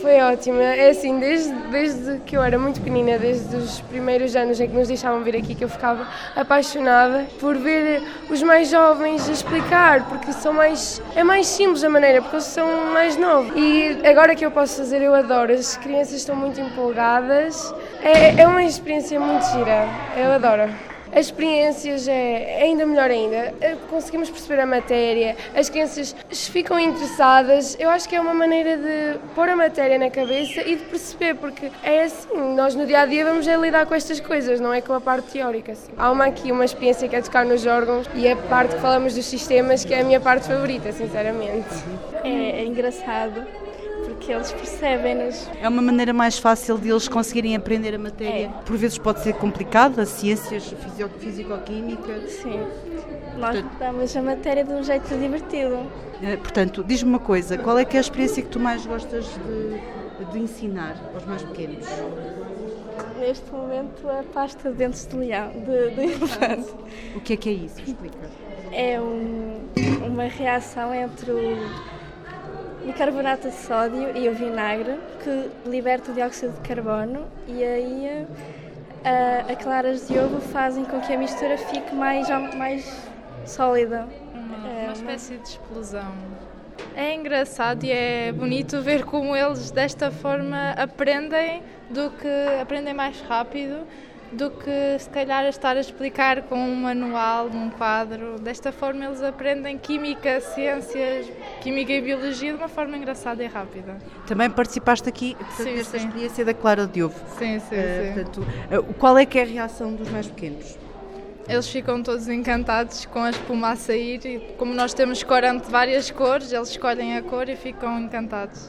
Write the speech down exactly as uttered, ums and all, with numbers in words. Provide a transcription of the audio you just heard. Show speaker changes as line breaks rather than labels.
Foi ótima, é assim, desde, desde que eu era muito pequenina, desde os primeiros anos em que nos deixavam vir aqui, que eu ficava apaixonada por ver os mais jovens a explicar, porque são mais, é mais simples a maneira, porque eles são mais novos. E agora que eu posso fazer, eu adoro, as crianças estão muito empolgadas, é, é uma experiência muito gira, eu adoro. As experiências é, é ainda melhor ainda, conseguimos perceber a matéria, as crianças ficam interessadas, eu acho que é uma maneira de pôr a matéria na cabeça e de perceber, porque é assim, nós no dia-a-dia vamos a lidar com estas coisas, não é com a parte teórica. Assim. Há uma aqui, uma experiência que é tocar nos órgãos e a parte que falamos dos sistemas, que é a minha parte favorita, sinceramente.
É, é engraçado. Porque eles percebem-nos.
É uma maneira mais fácil de eles conseguirem aprender a matéria. É. Por vezes pode ser complicada, ciências fisio- físico-química.
Sim, nós portanto, damos a matéria de um jeito divertido.
É, portanto, diz-me uma coisa, qual é que é a experiência que tu mais gostas de, de ensinar aos mais pequenos?
Neste momento, a pasta de dentes de leão, de, de elefante.
O que é que é isso? Explica.
É um, uma reação entre o bicarbonato de sódio e o vinagre que liberta o dióxido de carbono e aí a, a claras de ovo fazem com que a mistura fique mais, mais sólida.
Uma, é, uma espécie de explosão. É engraçado e é bonito ver como eles desta forma aprendem, do que aprendem mais rápido do que se calhar estar a explicar com um manual, num quadro. Desta forma eles aprendem química, ciências, química e biologia de uma forma engraçada e rápida.
Também participaste aqui portanto,
sim,
nesta
sim.
experiência da Clara de Ovo.
Sim, sim,
uh,
sim.
Portanto, uh, qual é que é a reação dos mais pequenos?
Eles ficam todos encantados com a espuma a sair e como nós temos corante de várias cores, eles escolhem a cor e ficam encantados.